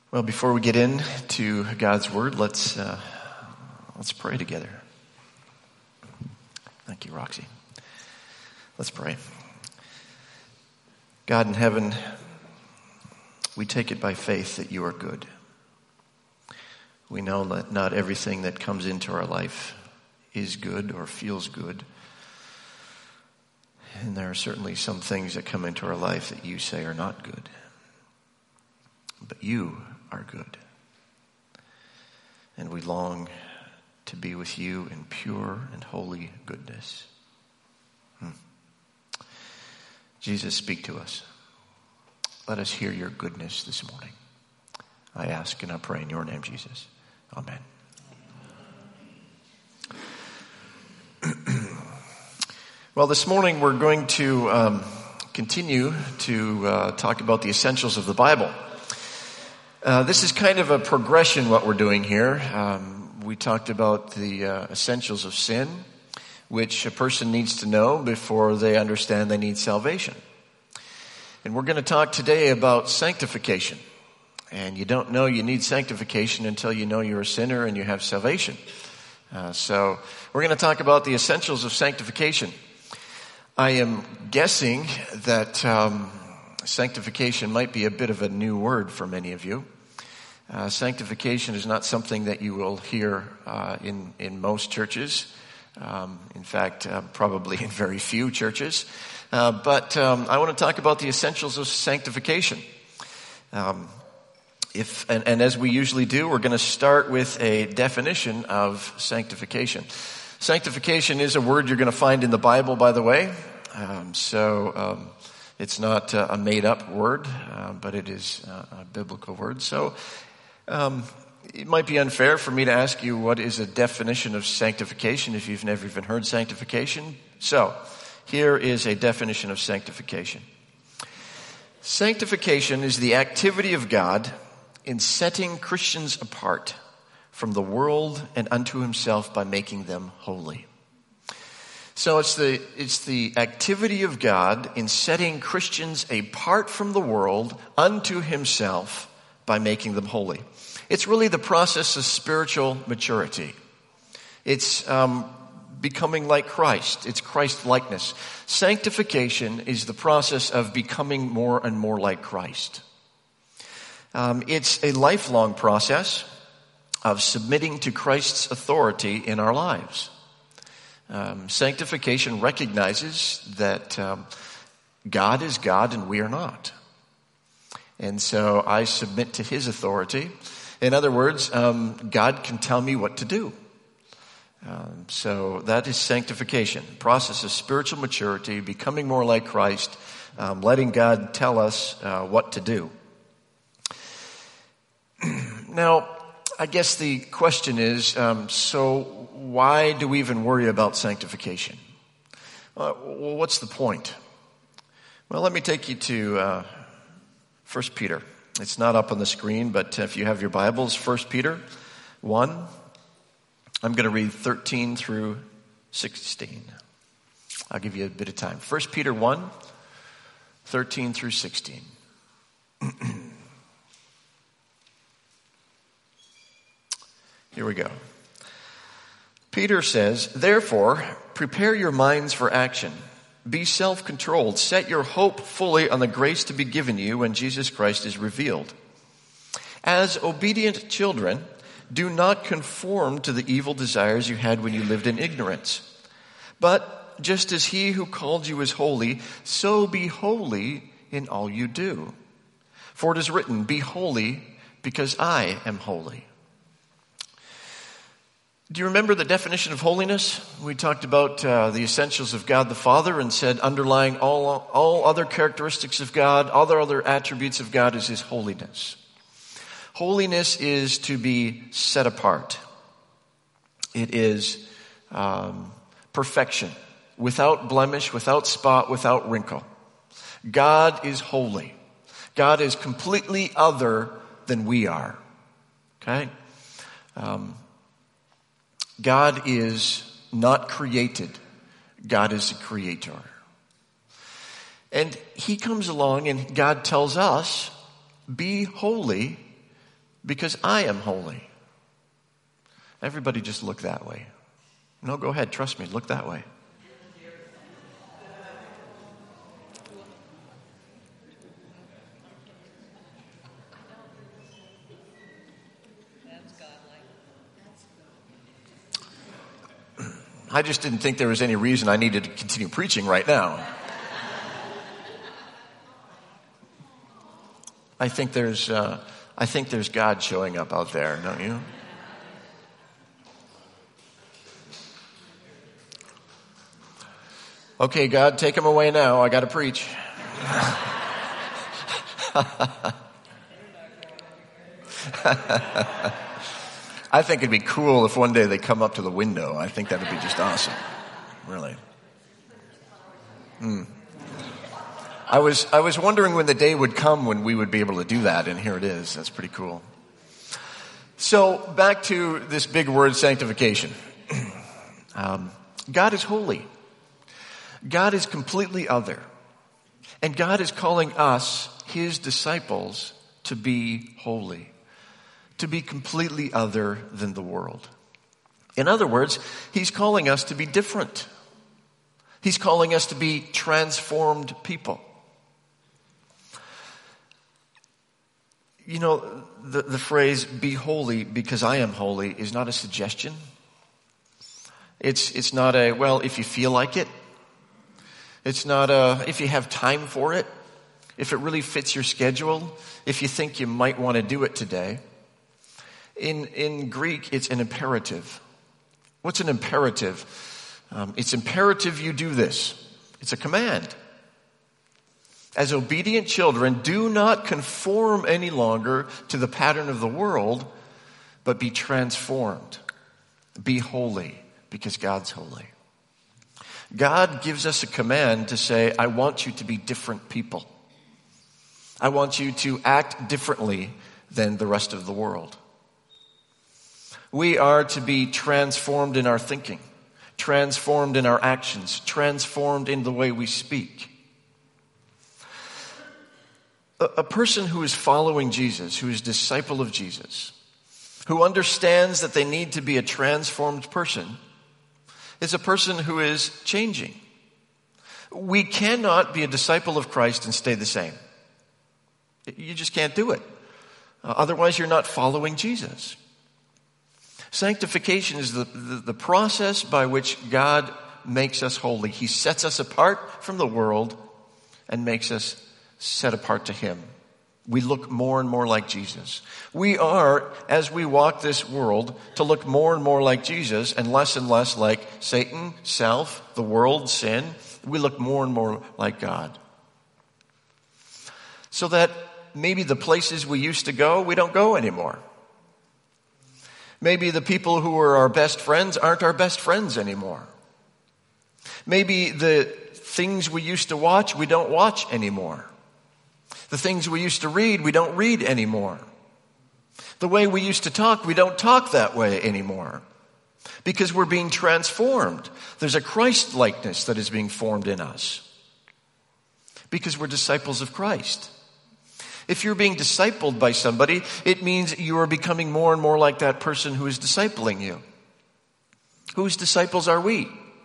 Well, before we get into God's Word, let's pray together. Thank you, Roxy. Let's pray. God in heaven, we take it by faith that you are good. We know that not everything that comes into our life is good or feels good. And there are certainly some things that come into our life that you say are not good. But you are good. And we long to be with you in pure and holy goodness. Jesus, speak to us. Let us hear your goodness this morning. I ask and I pray in your name, Jesus. Amen. Well, this morning we're going to continue to talk about the essentials of the Bible. This is kind of a progression, what we're doing here. We talked about the essentials of sin, which a person needs to know before they understand they need salvation. And we're going to talk today about sanctification. And you don't know you need sanctification until you know you're a sinner and you have salvation. So we're going to talk about the essentials of sanctification. I am guessing that sanctification might be a bit of a new word for many of you. Sanctification is not something that you will hear in most churches. In fact, probably in very few churches. But I want to talk about the essentials of sanctification. And as we usually do, we're going to start with a definition of sanctification. Sanctification is a word you're going to find in the Bible, by the way. It's not a made-up word, but it is a biblical word. So it might be unfair for me to ask you what is a definition of sanctification if you've never even heard sanctification. So here is a definition of sanctification. Sanctification is the activity of God in setting Christians apart from the world and unto himself by making them holy. So it's the activity of God in setting Christians apart from the world unto himself by making them holy. It's really the process of spiritual maturity. It's becoming like Christ. It's Christ-likeness. Sanctification is the process of becoming more and more like Christ. It's a lifelong process of submitting to Christ's authority in our lives. Sanctification recognizes that God is God and we are not. And so I submit to his authority. In other words, God can tell me what to do. So that is sanctification, process of spiritual maturity, becoming more like Christ, letting God tell us what to do. Now, I guess the question is, so why do we even worry about sanctification? Well, what's the point? Well, let me take you to 1 Peter. It's not up on the screen, but if you have your Bibles, 1 Peter 1. I'm going to read 13 through 16. I'll give you a bit of time. 1 Peter 1, 13 through 16. Here we go. Peter says, "Therefore, prepare your minds for action. Be self-controlled. Set your hope fully on the grace to be given you when Jesus Christ is revealed. As obedient children, do not conform to the evil desires you had when you lived in ignorance. But just as he who called you is holy, so be holy in all you do. For it is written, 'Be holy, because I am holy.'" Do you remember the definition of holiness? We talked about the essentials of God the Father and said underlying all other characteristics of God, other attributes of God is his holiness. Holiness is to be set apart. It is perfection, without blemish, without spot, without wrinkle. God is holy. God is completely other than we are. Okay? God is not created. God is a creator. And he comes along and God tells us, be holy because I am holy. Everybody just look that way. No, go ahead. Trust me. Look that way. I just didn't think there was any reason I needed to continue preaching right now. I think there's God showing up out there, don't you? Okay, God, take him away now. I got to preach. I think it'd be cool if one day they come up to the window. I think that would be just awesome. Really. I was wondering when the day would come when we would be able to do that, and here it is. That's pretty cool. So back to this big word, sanctification. God is holy. God is completely other. And God is calling us, his disciples, to be holy. To be completely other than the world. In other words, he's calling us to be different. He's calling us to be transformed people. You know, the phrase, be holy because I am holy, is not a suggestion. It's not a, well, if you feel like it. It's not a, if you have time for it. If it really fits your schedule. If you think you might want to do it today. In Greek, it's an imperative. What's an imperative? It's imperative you do this. It's a command. As obedient children, do not conform any longer to the pattern of the world, but be transformed. Be holy, because God's holy. God gives us a command to say, I want you to be different people. I want you to act differently than the rest of the world. We are to be transformed in our thinking, transformed in our actions, transformed in the way we speak. A person who is following Jesus, who is a disciple of Jesus, who understands that they need to be a transformed person, is a person who is changing. We cannot be a disciple of Christ and stay the same. You just can't do it. Otherwise, you're not following Jesus. Sanctification is the process by which God makes us holy. He sets us apart from the world and makes us set apart to him. We look more and more like Jesus. We are, as we walk this world, to look more and more like Jesus and less like Satan, self, the world, sin. We look more and more like God. So that maybe the places we used to go, we don't go anymore. Maybe the people who were our best friends aren't our best friends anymore. Maybe the things we used to watch, we don't watch anymore. The things we used to read, we don't read anymore. The way we used to talk, we don't talk that way anymore. Because we're being transformed. There's a Christ likeness that is being formed in us. Because we're disciples of Christ. If you're being discipled by somebody, it means you are becoming more and more like that person who is discipling you. Whose disciples are we?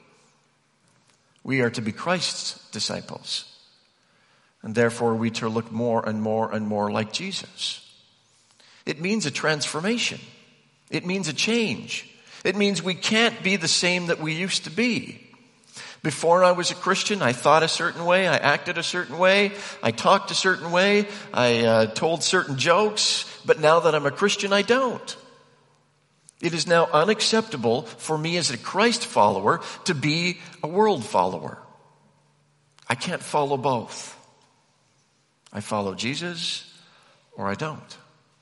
We are to be Christ's disciples. And therefore we to look more and more and more like Jesus. It means a transformation. It means a change. It means we can't be the same that we used to be. Before I was a Christian, I thought a certain way, I acted a certain way, I talked a certain way, I told certain jokes, but now that I'm a Christian, I don't. It is now unacceptable for me as a Christ follower to be a world follower. I can't follow both. I follow Jesus or I don't.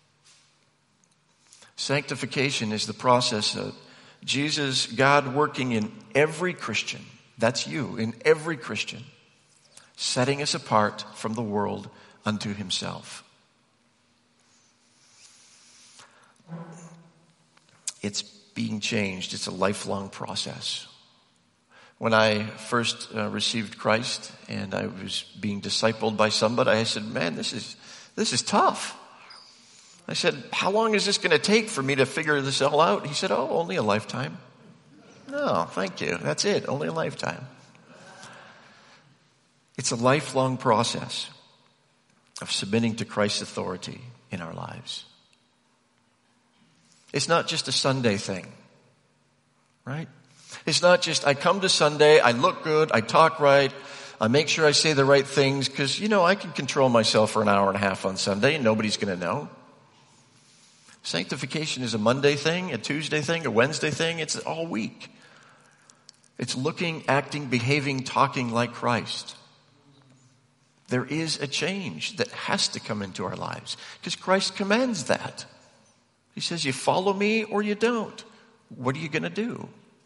Sanctification is the process of Jesus, God working in every Christian. That's you, in every Christian, setting us apart from the world unto himself. It's being changed. It's a lifelong process. When I first received Christ and I was being discipled by somebody, I said, man, this is tough. I said, how long is this going to take for me to figure this all out? He said, only a lifetime. No, thank you. That's it. Only a lifetime. It's a lifelong process of submitting to Christ's authority in our lives. It's not just a Sunday thing, right? It's not just, I come to Sunday, I look good, I talk right, I make sure I say the right things, because, I can control myself for an hour and a half on Sunday and nobody's going to know. Sanctification is a Monday thing, a Tuesday thing, a Wednesday thing. It's all week. It's looking, acting, behaving, talking like Christ. There is a change that has to come into our lives because Christ commands that. He says, you follow me or you don't. What are you going to do?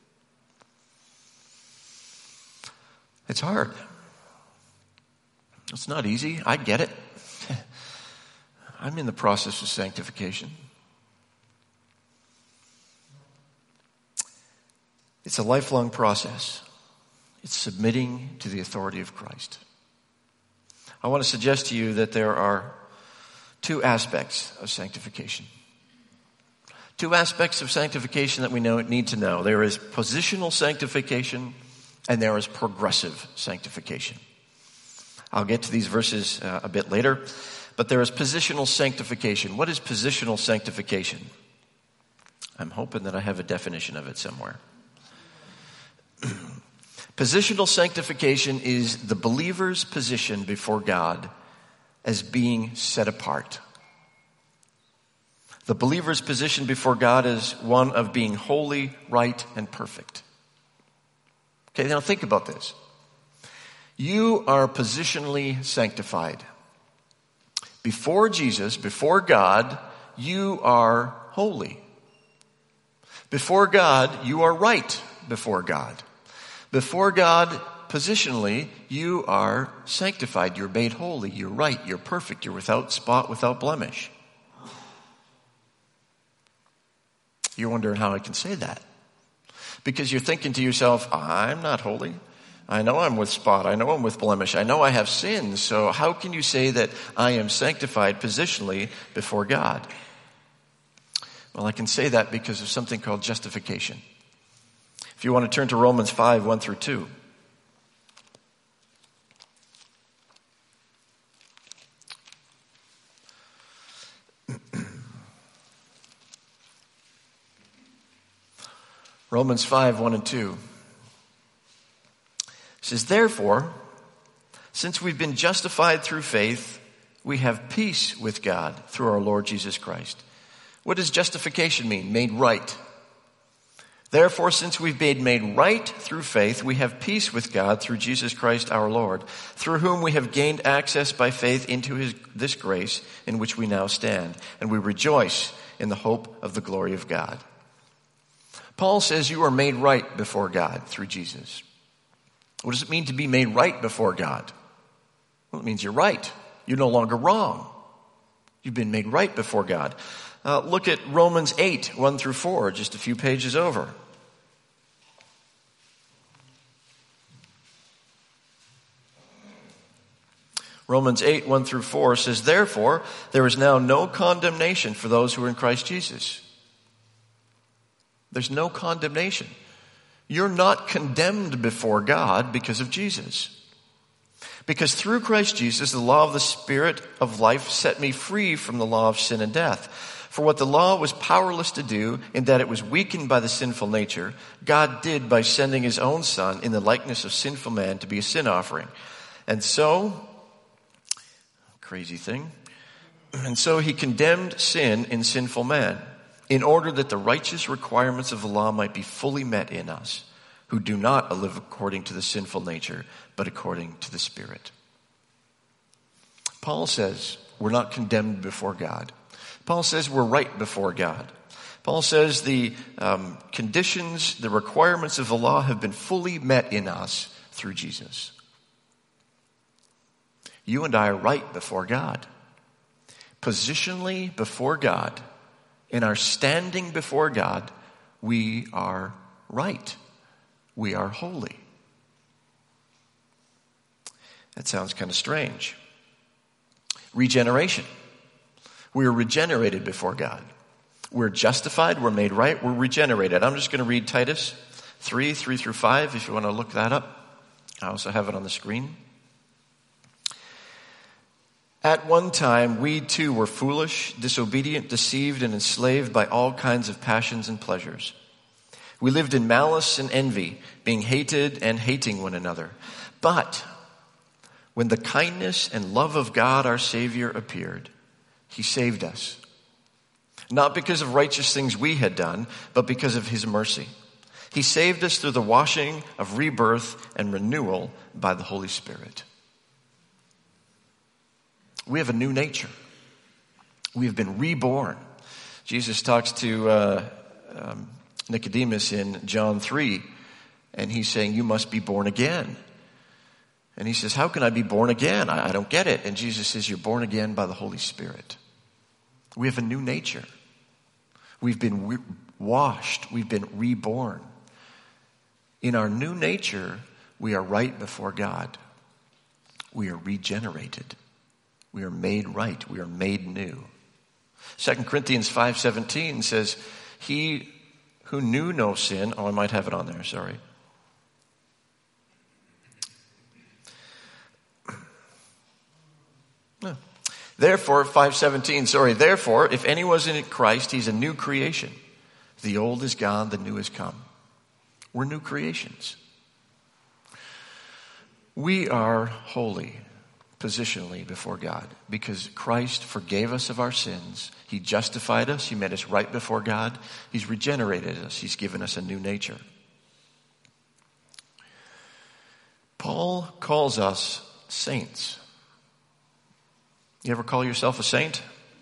It's hard. It's not easy. I get it. I'm in the process of sanctification. It's a lifelong process. It's submitting to the authority of Christ. I want to suggest to you that there are two aspects of sanctification. Two aspects of sanctification that we need to know. There is positional sanctification and there is progressive sanctification. I'll get to these verses a bit later, but there is positional sanctification. What is positional sanctification? I'm hoping that I have a definition of it somewhere. Positional sanctification is the believer's position before God as being set apart. The believer's position before God is one of being holy, right, and perfect. Okay, now think about this. You are positionally sanctified. Before Jesus, before God, you are holy. Before God, you are right before God. Before God, positionally, you are sanctified. You're made holy. You're right. You're perfect. You're without spot, without blemish. You're wondering how I can say that. Because you're thinking to yourself, I'm not holy. I know I'm with spot. I know I'm with blemish. I know I have sins. So how can you say that I am sanctified positionally before God? Well, I can say that because of something called justification. If you want to turn to Romans 5, 1 through 2. Romans 5, 1 and 2. It says, therefore, since we've been justified through faith, we have peace with God through our Lord Jesus Christ. What does justification mean? Made right. Therefore, since we've been made right through faith, we have peace with God through Jesus Christ our Lord, through whom we have gained access by faith into this grace in which we now stand, and we rejoice in the hope of the glory of God. Paul says you are made right before God through Jesus. What does it mean to be made right before God? Well, it means you're right. You're no longer wrong. You've been made right before God. Look at Romans 8, 1 through 4, just a few pages over. Romans 8, 1 through 4 says, therefore, there is now no condemnation for those who are in Christ Jesus. There's no condemnation. You're not condemned before God because of Jesus. Because through Christ Jesus, the law of the Spirit of life set me free from the law of sin and death. For what the law was powerless to do, in that it was weakened by the sinful nature, God did by sending his own Son in the likeness of sinful man to be a sin offering. And so, crazy thing, and so he condemned sin in sinful man, in order that the righteous requirements of the law might be fully met in us, who do not live according to the sinful nature, but according to the Spirit. Paul says we're not condemned before God. Paul says we're right before God. Paul says the conditions, the requirements of the law have been fully met in us through Jesus. You and I are right before God. Positionally before God, in our standing before God, we are right. We are holy. That sounds kind of strange. Regeneration. We are regenerated before God. We're justified, we're made right, we're regenerated. I'm just going to read Titus 3:3-5, if you want to look that up. I also have it on the screen. At one time, we too were foolish, disobedient, deceived, and enslaved by all kinds of passions and pleasures. We lived in malice and envy, being hated and hating one another. But when the kindness and love of God our Savior appeared, He saved us. Not because of righteous things we had done, but because of His mercy. He saved us through the washing of rebirth and renewal by the Holy Spirit. We have a new nature. We have been reborn. Jesus talks to Nicodemus in John 3, and he's saying, you must be born again. And he says, how can I be born again? I don't get it. And Jesus says, you're born again by the Holy Spirit. We have a new nature. We've been washed. We've been reborn. In our new nature, we are right before God. We are regenerated. We are made right. We are made new. 2 Corinthians 5:17 says, he who knew no sin, I might have it on there, sorry. No. Therefore, 5:17, therefore, if anyone is in Christ, he's a new creation. The old is gone, the new has come. We're new creations. We are holy positionally before God because Christ forgave us of our sins. He justified us. He made us right before God. He's regenerated us. He's given us a new nature. Paul calls us saints. You ever call yourself a saint?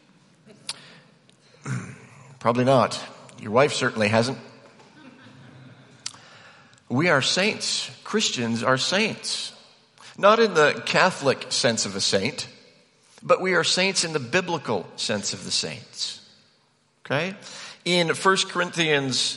Probably not. Your wife certainly hasn't. We are saints. Christians are saints. Not in the Catholic sense of a saint, but we are saints in the biblical sense of the saints. Okay? In 2 Corinthians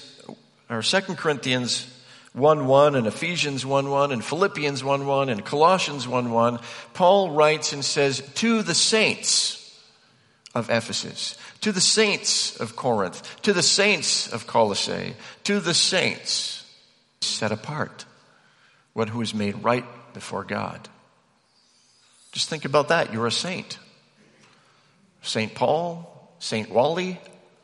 1:1 and Ephesians 1:1 and Philippians 1:1 and Colossians 1:1, Paul writes and says, to the saints of Ephesus, to the saints of Corinth, to the saints of Colossae, to the saints set apart, one who is made right before God. Just think about that. You're a saint. St. Paul, St. Wally.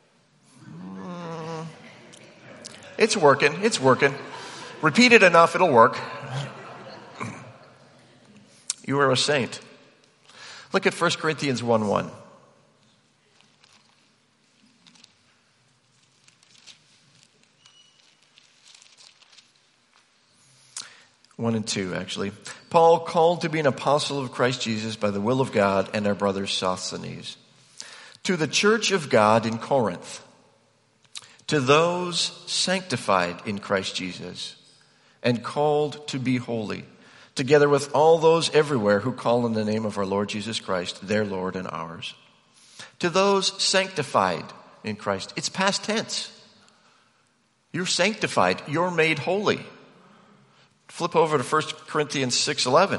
It's working. It's working. Repeat it enough, it'll work. You are a saint. Look at 1 Corinthians 1:1. One and two, actually. Paul, called to be an apostle of Christ Jesus by the will of God, and our brother Sosthenes. To the church of God in Corinth, to those sanctified in Christ Jesus and called to be holy, together with all those everywhere who call in the name of our Lord Jesus Christ, their Lord and ours. To those sanctified in Christ. It's past tense. You're sanctified. You're made holy. Flip over to 1 Corinthians 6:11.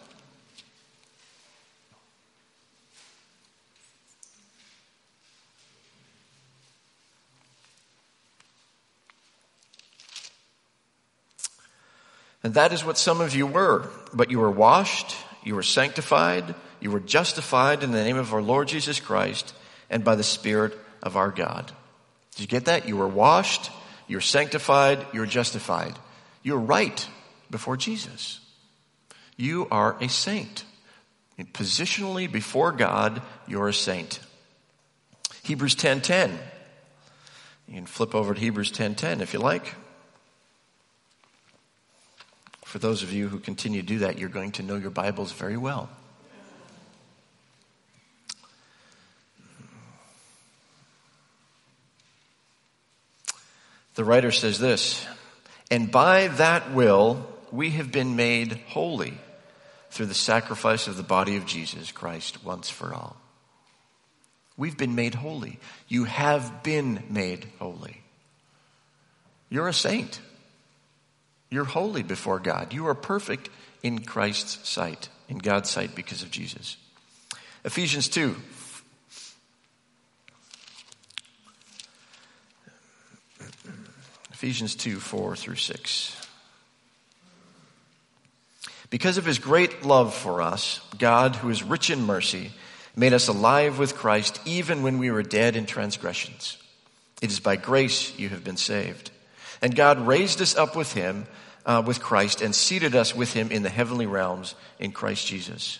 And that is what some of you were. But you were washed, you were sanctified, you were justified in the name of our Lord Jesus Christ and by the Spirit of our God. Did you get that? You were washed, you were sanctified, you were justified. You're right before Jesus. You are a saint. Positionally before God, you're a saint. Hebrews 10:10. You can flip over to Hebrews 10:10 if you like. For those of you who continue to do that, you're going to know your Bibles very well. The writer says this, and by that will we have been made holy through the sacrifice of the body of Jesus Christ once for all. We've been made holy. You have been made holy. You're a saint. You're holy before God. You are perfect in Christ's sight, in God's sight because of Jesus. Ephesians 2. Ephesians 2, 4 through 6. Because of his great love for us, God, who is rich in mercy, made us alive with Christ even when we were dead in transgressions. It is by grace you have been saved. And God raised us up with him, with Christ, and seated us with him in the heavenly realms in Christ Jesus.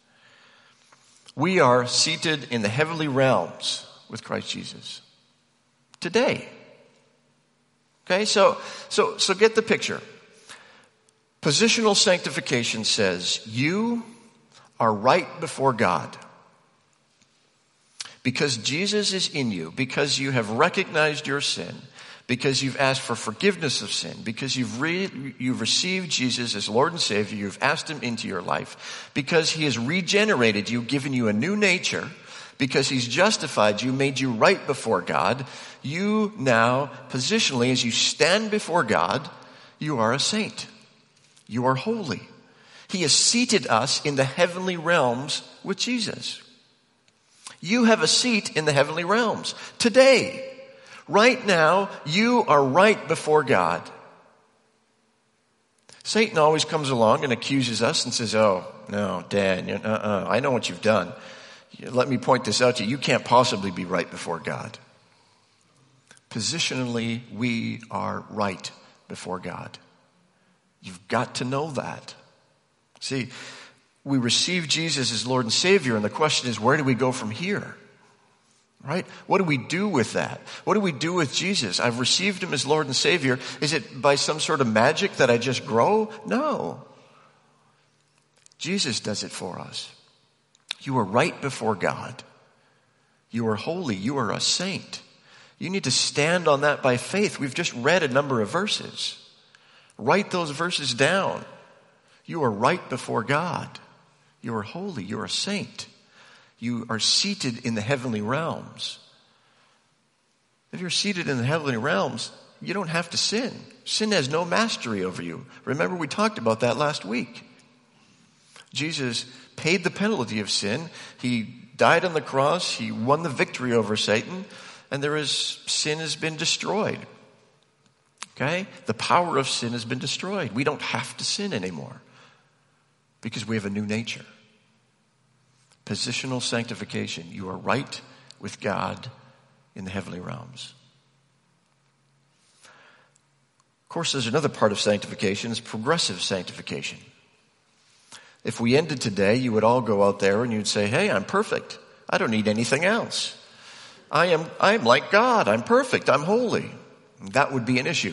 We are seated in the heavenly realms with Christ Jesus today. Okay, so get the picture. Positional sanctification says you are right before God. Because Jesus is in you, because you have recognized your sin, because you've asked for forgiveness of sin, because you've received Jesus as Lord and Savior, you've asked him into your life, because he has regenerated you, given you a new nature, because he's justified you, made you right before God, you now, positionally, as you stand before God, you are a saint. You are holy. He has seated us in the heavenly realms with Jesus. You have a seat in the heavenly realms today. Right now, you are right before God. Satan always comes along and accuses us and says, oh, no, Dan, I know what you've done. Let me point this out to you. You can't possibly be right before God. Positionally, we are right before God. You've got to know that. See, we receive Jesus as Lord and Savior, and the question is, where do we go from here? Right? What do we do with that? What do we do with Jesus? I've received him as Lord and Savior. Is it by some sort of magic that I just grow? No. Jesus does it for us. You are right before God. You are holy. You are a saint. You need to stand on that by faith. We've just read a number of verses. Write those verses down. You are right before God. You are holy. You are a saint. You are seated in the heavenly realms. If you're seated in the heavenly realms, you don't have to sin. Sin has no mastery over you. Remember, we talked about that last week. Jesus paid the penalty of sin. He died on the cross. He won the victory over Satan. And sin has been destroyed. Okay? The power of sin has been destroyed. We don't have to sin anymore because we have a new nature. Positional sanctification. You are right with God in the heavenly realms. Of course, there's another part of sanctification. It's progressive sanctification. If we ended today, you would all go out there and you'd say, hey, I'm perfect. I don't need anything else. I'm like God. I'm perfect. I'm holy. That would be an issue.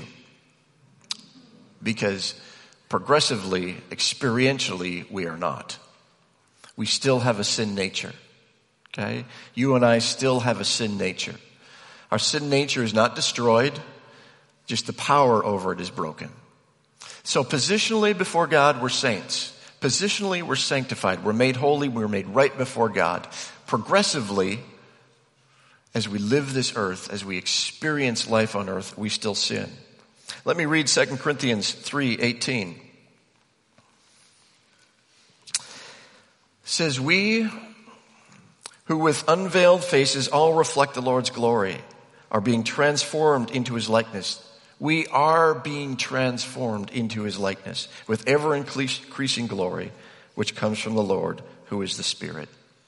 Because progressively, experientially, we are not. We still have a sin nature. Okay? You and I still have a sin nature. Our sin nature is not destroyed. Just the power over it is broken. So positionally before God, we're saints. Positionally, we're sanctified. We're made holy. We're made right before God. Progressively, as we live this earth, as we experience life on earth, we still sin. Let me read 2 Corinthians 3:18. It says, we who with unveiled faces all reflect the Lord's glory are being transformed into his likeness. We are being transformed into his likeness with ever increasing glory, which comes from the Lord, who is the Spirit.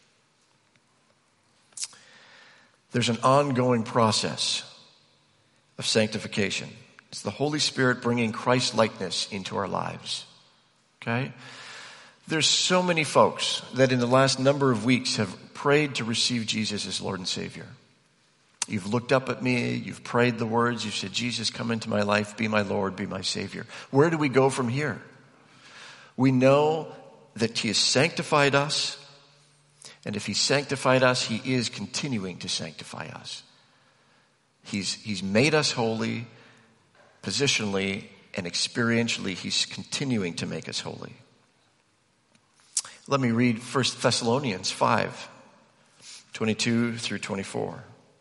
There's an ongoing process of sanctification. It's the Holy Spirit bringing Christ likeness into our lives. Okay? There's so many folks that in the last number of weeks have prayed to receive Jesus as Lord and Savior. You've looked up at me, you've prayed the words, you've said, Jesus, come into my life, be my Lord, be my Savior. Where do we go from here? We know that he has sanctified us, and if he sanctified us, he is continuing to sanctify us. He's made us holy, positionally and experientially, he's continuing to make us holy. Let me read 1 Thessalonians 5, 22 through 24.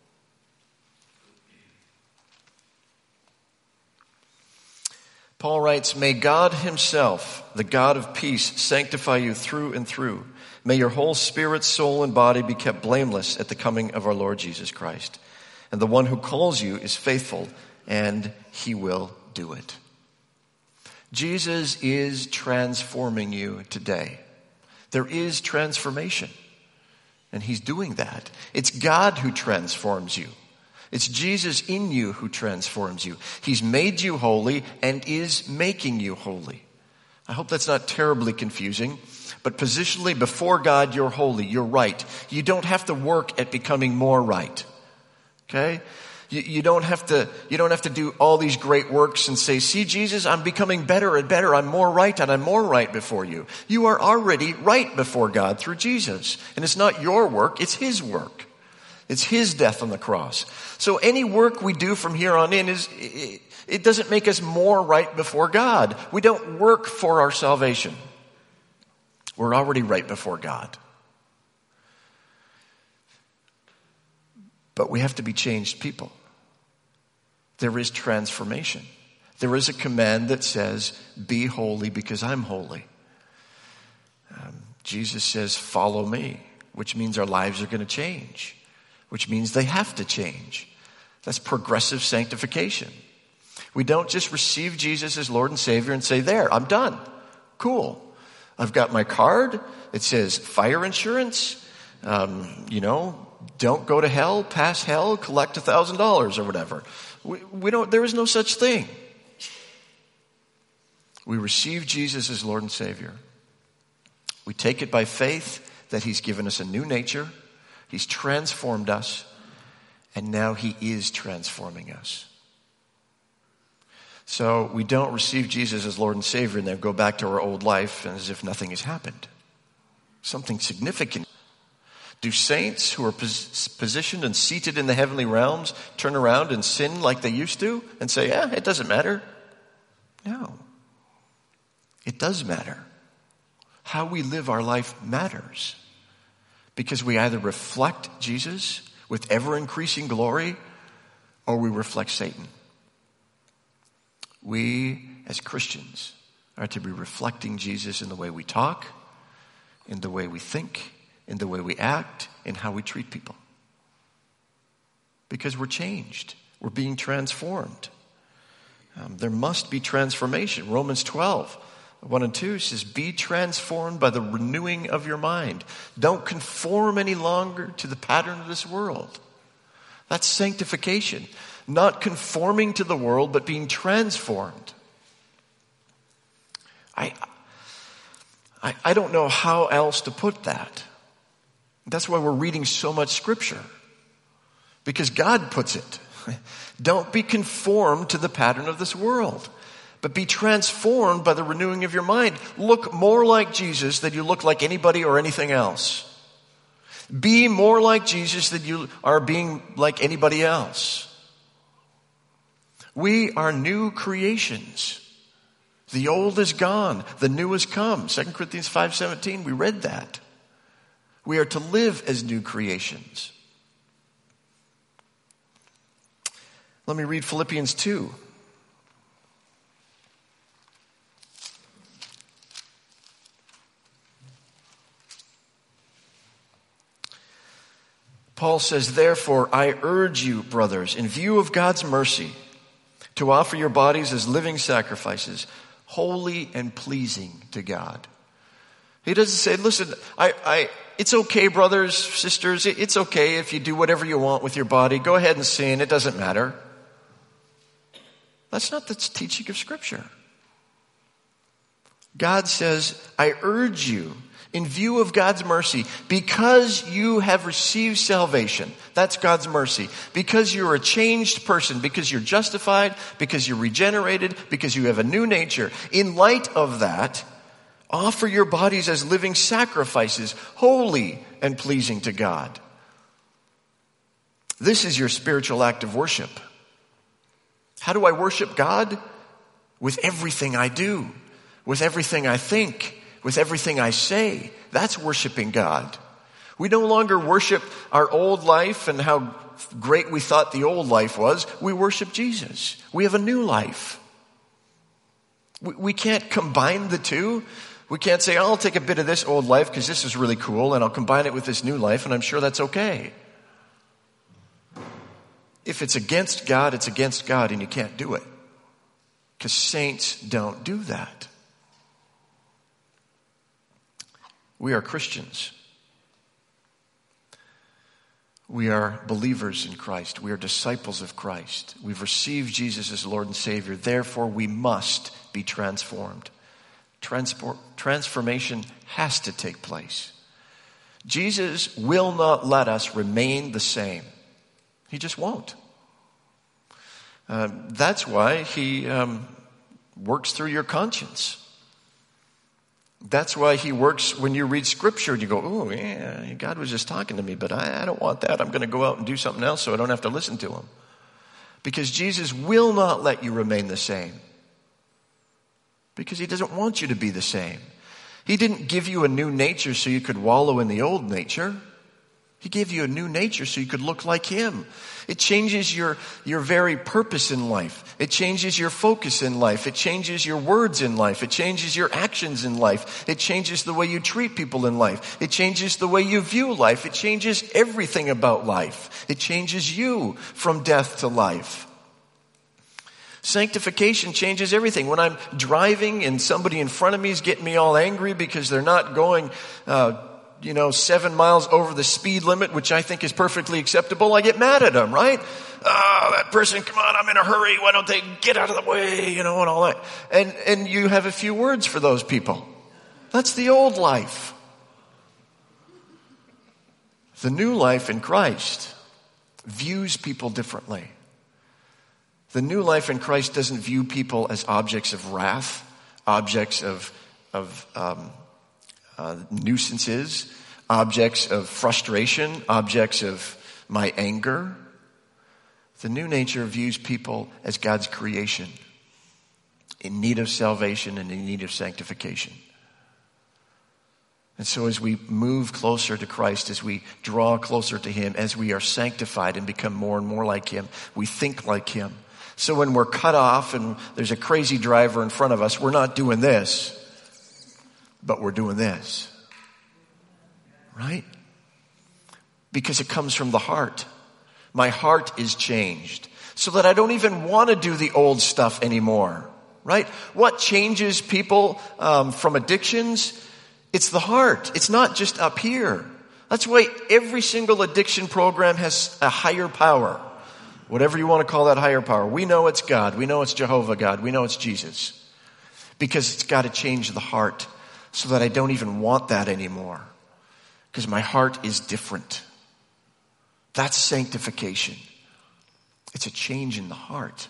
Paul writes, may God himself, the God of peace, sanctify you through and through. May your whole spirit, soul, and body be kept blameless at the coming of our Lord Jesus Christ. And the one who calls you is faithful, and he will do it. Jesus is transforming you today. There is transformation, and he's doing that. It's God who transforms you. It's Jesus in you who transforms you. He's made you holy and is making you holy. I hope that's not terribly confusing, but positionally before God, you're holy, you're right. You don't have to work at becoming more right. Okay? You don't have to do all these great works and say, see, Jesus, I'm becoming better and better. I'm more right and I'm more right before you. You are already right before God through Jesus. And it's not your work, it's his work. It's his death on the cross. So any work we do from here on in it doesn't make us more right before God. We don't work for our salvation. We're already right before God. But we have to be changed people. There is transformation. There is a command that says, be holy because I'm holy. Jesus says, follow me, which means our lives are going to change, which means they have to change. That's progressive sanctification. We don't just receive Jesus as Lord and Savior and say, there, I'm done. Cool. I've got my card. It says fire insurance. Don't go to hell, pass hell, collect $1,000 or whatever. We don't, there is no such thing. We receive Jesus as Lord and Savior. We take it by faith that he's given us a new nature. He's transformed us. And now he is transforming us. So we don't receive Jesus as Lord and Savior and then go back to our old life as if nothing has happened. Something significant. Do saints who are positioned and seated in the heavenly realms turn around and sin like they used to and say, it doesn't matter? No. It does matter. How we live our life matters. Because we either reflect Jesus with ever-increasing glory or we reflect Satan. We, as Christians, are to be reflecting Jesus in the way we talk, in the way we think, in the way we act, in how we treat people. Because we're changed. We're being transformed. There must be transformation. Romans 12, 1 and 2 says, be transformed by the renewing of your mind. Don't conform any longer to the pattern of this world. That's sanctification. Not conforming to the world, but being transformed. I don't know how else to put that. That's why we're reading so much scripture. Because God puts it. Don't be conformed to the pattern of this world, but be transformed by the renewing of your mind. Look more like Jesus than you look like anybody or anything else. Be more like Jesus than you are being like anybody else. We are new creations. The old is gone. The new has come. 2 Corinthians 5:17, we read that. We are to live as new creations. Let me read Philippians 2. Paul says, therefore, I urge you, brothers, in view of God's mercy, to offer your bodies as living sacrifices, holy and pleasing to God. He doesn't say, listen, it's okay, brothers, sisters, it's okay if you do whatever you want with your body. Go ahead and sin, it doesn't matter. That's not the teaching of Scripture. God says, I urge you, in view of God's mercy, because you have received salvation, that's God's mercy, because you're a changed person, because you're justified, because you're regenerated, because you have a new nature, in light of that, offer your bodies as living sacrifices, holy and pleasing to God. This is your spiritual act of worship. How do I worship God? With everything I do, with everything I think, with everything I say. That's worshiping God. We no longer worship our old life and how great we thought the old life was. We worship Jesus. We have a new life. We can't combine the two. We can't say, I'll take a bit of this old life because this is really cool and I'll combine it with this new life and I'm sure that's okay. If it's against God, it's against God, and you can't do it. Because saints don't do that. We are Christians. We are believers in Christ. We are disciples of Christ. We've received Jesus as Lord and Savior. Therefore, we must be transformed. Transformation has to take place. Jesus will not let us remain the same. He just won't. That's why he works through your conscience. That's why he works when you read Scripture and you go, oh, yeah, God was just talking to me, but I don't want that. I'm going to go out and do something else so I don't have to listen to him. Because Jesus will not let you remain the same. Because he doesn't want you to be the same. He didn't give you a new nature so you could wallow in the old nature. He gave you a new nature so you could look like him. It changes your very purpose in life. It changes your focus in life. It changes your words in life. It changes your actions in life. It changes the way you treat people in life. It changes the way you view life. It changes everything about life. It changes you from death to life. Sanctification changes everything. When I'm driving and somebody in front of me is getting me all angry because they're not going 7 miles over the speed limit, which I think is perfectly acceptable, I get mad at them, right? Oh, that person, come on, I'm in a hurry. Why don't they get out of the way, and all that. And you have a few words for those people. That's the old life. The new life in Christ views people differently. The new life in Christ doesn't view people as objects of wrath, objects of nuisances, objects of frustration, objects of my anger. The new nature views people as God's creation, in need of salvation and in need of sanctification. And so as we move closer to Christ, as we draw closer to him, as we are sanctified and become more and more like him, we think like him. So when we're cut off and there's a crazy driver in front of us, we're not doing this, but we're doing this. Right? Because it comes from the heart. My heart is changed so that I don't even want to do the old stuff anymore. Right? What changes people from addictions? It's the heart. It's not just up here. That's why every single addiction program has a higher power. Whatever you want to call that higher power. We know it's God. We know it's Jehovah God. We know it's Jesus. Because it's got to change the heart so that I don't even want that anymore. Because my heart is different. That's sanctification. It's a change in the heart.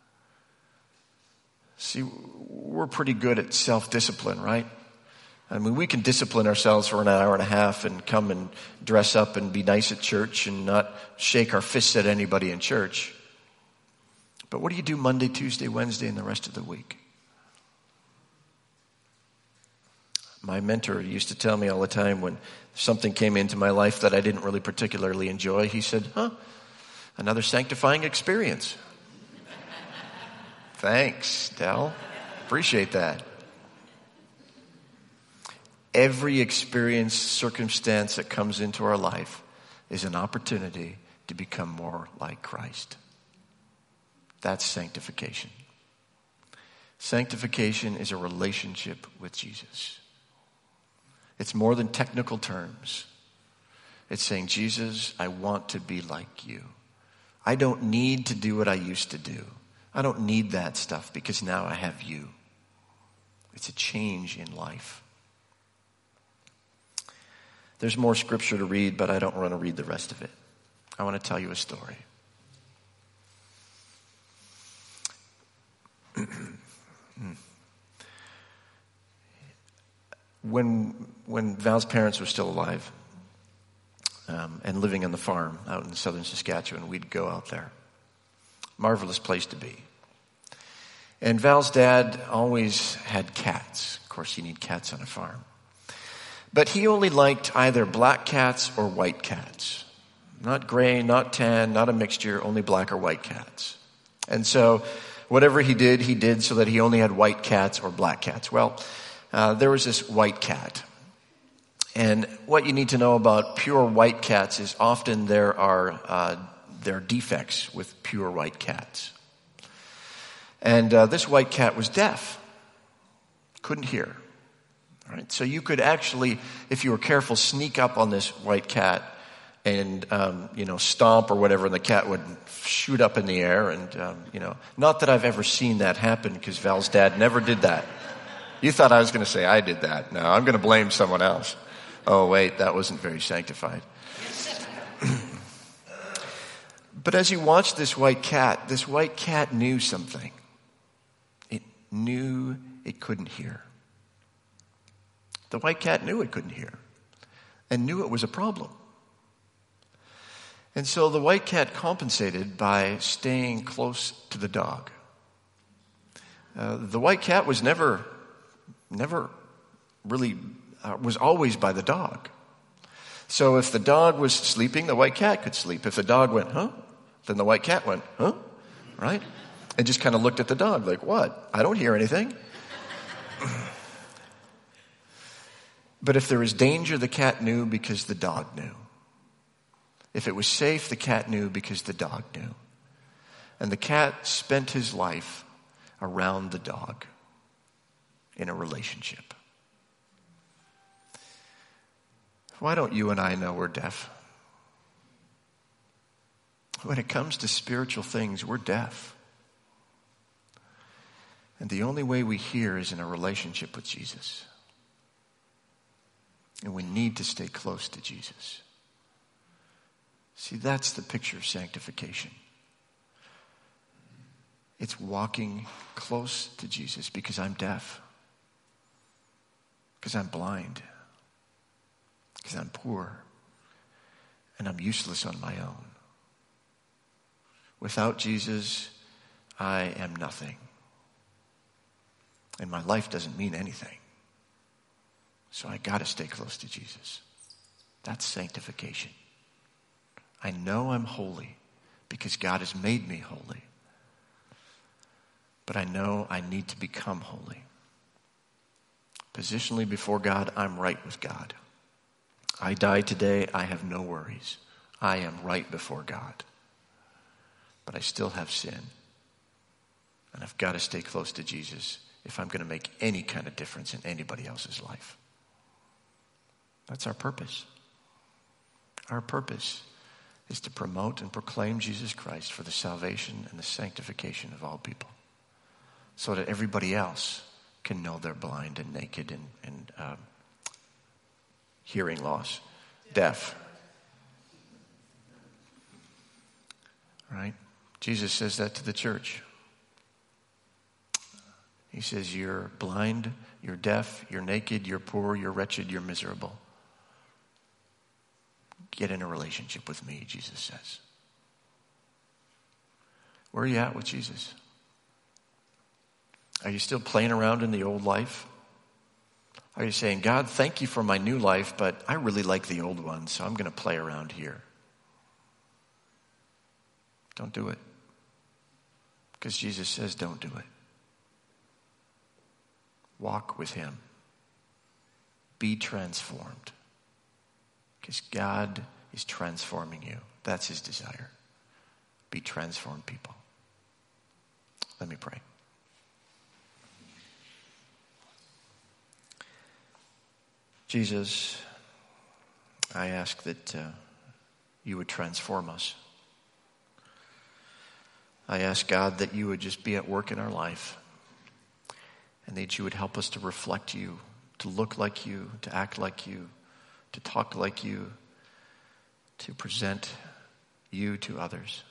See, we're pretty good at self-discipline, right? I mean, we can discipline ourselves for an hour and a half and come and dress up and be nice at church and not shake our fists at anybody in church. But what do you do Monday, Tuesday, Wednesday, and the rest of the week? My mentor used to tell me all the time when something came into my life that I didn't really particularly enjoy, he said, another sanctifying experience. Thanks, Del. Appreciate that. Every experience, circumstance that comes into our life is an opportunity to become more like Christ. That's sanctification. Sanctification is a relationship with Jesus. It's more than technical terms. It's saying, Jesus, I want to be like you. I don't need to do what I used to do. I don't need that stuff because now I have you. It's a change in life. There's more scripture to read, but I don't want to read the rest of it. I want to tell you a story. When Val's parents were still alive and living on the farm out in southern Saskatchewan, we'd go out there. Marvelous place to be. And Val's dad always had cats. Of course, you need cats on a farm. But he only liked either black cats or white cats. Not gray, not tan, not a mixture, only black or white cats. And so whatever he did so that he only had white cats or black cats. Well, there was this white cat. And what you need to know about pure white cats is often there are their defects with pure white cats. And this white cat was deaf, couldn't hear. All right? So you could actually, if you were careful, sneak up on this white cat and, stomp or whatever, and the cat would shoot up in the air. And, not that I've ever seen that happen, because Val's dad never did that. You thought I was going to say I did that. No, I'm going to blame someone else. Oh, wait, that wasn't very sanctified. But as you watched this white cat knew something. It knew it couldn't hear. The white cat knew it couldn't hear and knew it was a problem. And so the white cat compensated by staying close to the dog. The white cat was never really, was always by the dog. So if the dog was sleeping, the white cat could sleep. If the dog went, huh? Then the white cat went, huh? Right? And just kind of looked at the dog like, what? I don't hear anything. But if there was danger, the cat knew because the dog knew. If it was safe, the cat knew because the dog knew. And the cat spent his life around the dog in a relationship. Why don't you and I know we're deaf? When it comes to spiritual things, we're deaf. And the only way we hear is in a relationship with Jesus. And we need to stay close to Jesus. See, that's the picture of sanctification. It's walking close to Jesus because I'm deaf, because I'm blind, because I'm poor, and I'm useless on my own. Without Jesus, I am nothing. And my life doesn't mean anything. So I got to stay close to Jesus. That's sanctification. I know I'm holy because God has made me holy. But I know I need to become holy. Positionally before God, I'm right with God. I die today, I have no worries. I am right before God. But I still have sin. And I've got to stay close to Jesus if I'm going to make any kind of difference in anybody else's life. That's our purpose. Our purpose is to promote and proclaim Jesus Christ for the salvation and the sanctification of all people, so that everybody else can know they're blind and naked and hearing loss, deaf. Right? Jesus says that to the church. He says, you're blind, you're deaf, you're naked, you're poor, you're wretched, you're miserable. Get in a relationship with me, Jesus says. Where are you at with Jesus? Are you still playing around in the old life? Are you saying, God, thank you for my new life, but I really like the old one, so I'm going to play around here? Don't do it. Because Jesus says don't do it. Walk with him. Be transformed. Because God is transforming you. That's his desire. Be transformed people. Let me pray. Jesus, I ask that you would transform us. I ask, God, that you would just be at work in our life, and that you would help us to reflect you, to look like you, to act like you, to talk like you, to present you to others.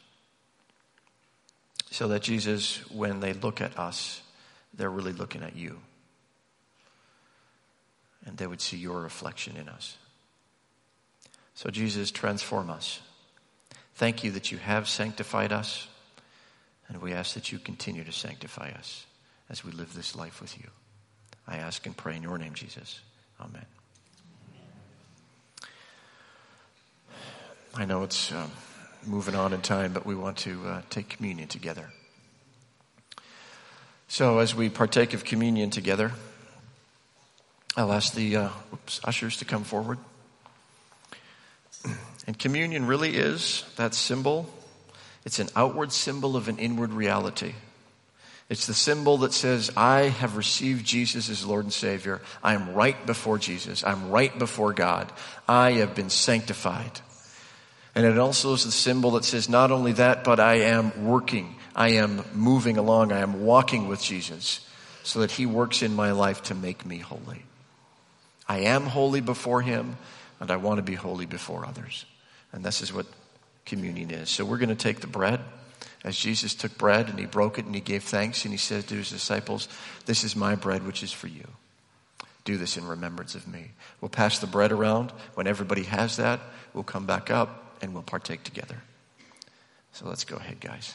So that, Jesus, when they look at us, they're really looking at you. And they would see your reflection in us. So, Jesus, transform us. Thank you that you have sanctified us. And we ask that you continue to sanctify us as we live this life with you. I ask and pray in your name, Jesus. Amen. I know it's moving on in time, but we want to take communion together. So as we partake of communion together, I'll ask the ushers to come forward. And communion really is that symbol It's an outward symbol of an inward reality. It's the symbol that says, I have received Jesus as Lord and Savior. I am right before Jesus. I'm right before God. I have been sanctified. And it also is the symbol that says, not only that, but I am working. I am moving along. I am walking with Jesus so that he works in my life to make me holy. I am holy before him, and I want to be holy before others. And this is what communion is. So we're going to take the bread. As Jesus took bread and he broke it and he gave thanks and he said to his disciples, this is my bread which is for you. Do this in remembrance of me. We'll pass the bread around. When everybody has that, we'll come back up and we'll partake together. So let's go ahead, guys.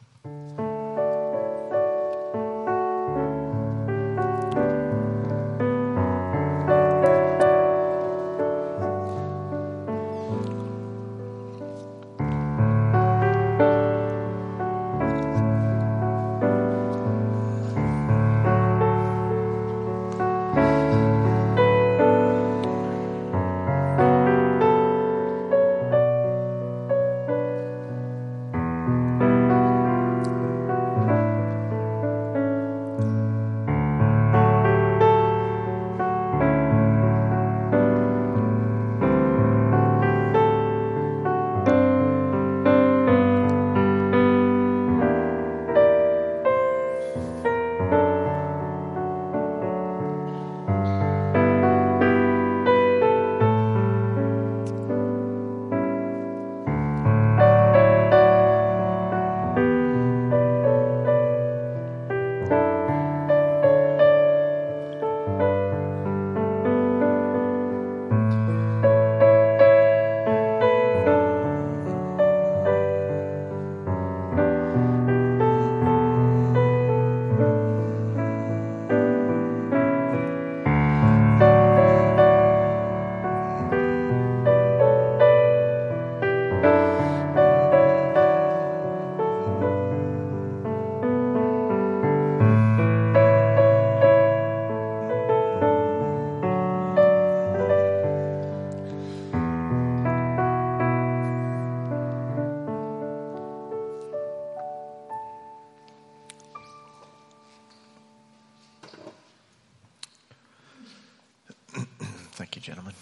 Thank you, gentlemen.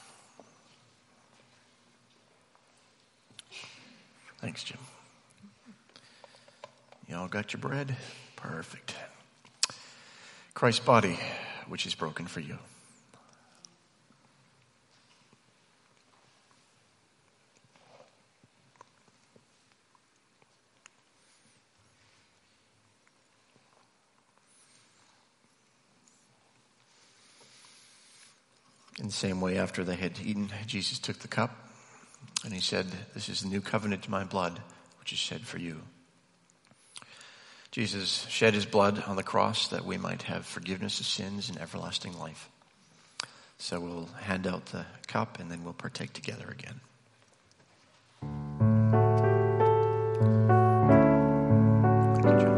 Thanks, Jim. You all got your bread? Perfect. Christ's body, which is broken for you. In the same way, after they had eaten, Jesus took the cup and he said, this is the new covenant in my blood, which is shed for you. Jesus shed his blood on the cross that we might have forgiveness of sins and everlasting life. So we'll hand out the cup and then we'll partake together again. Thank you, John.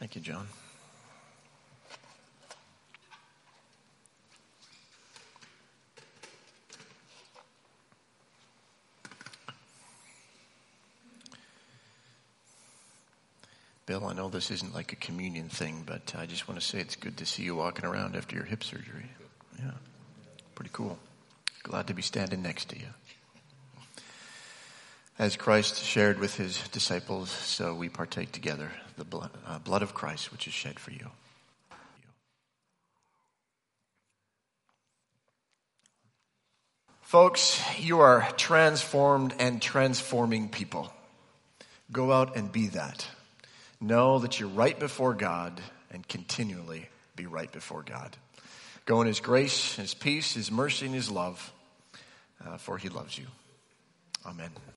Thank you, John. Bill, I know this isn't like a communion thing, but I just want to say it's good to see you walking around after your hip surgery. Yeah, pretty cool. Glad to be standing next to you. As Christ shared with his disciples, so we partake together the blood of Christ, which is shed for you. Folks, you are transformed and transforming people. Go out and be that. Know that you're right before God and continually be right before God. Go in his grace, his peace, his mercy, and his love, for he loves you. Amen.